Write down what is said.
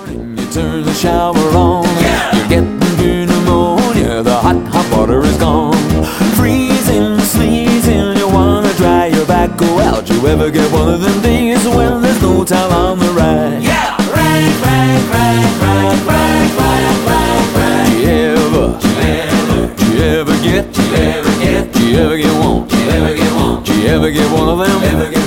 morning, you turn the shower on. You're getting pneumonia, the hot water is gone. Freezing, sneezing, you wanna dry your back, go out. You ever get one of them days when there's no towel on the rag? Yeah, rag. Do you ever get one? Do you ever get one of them?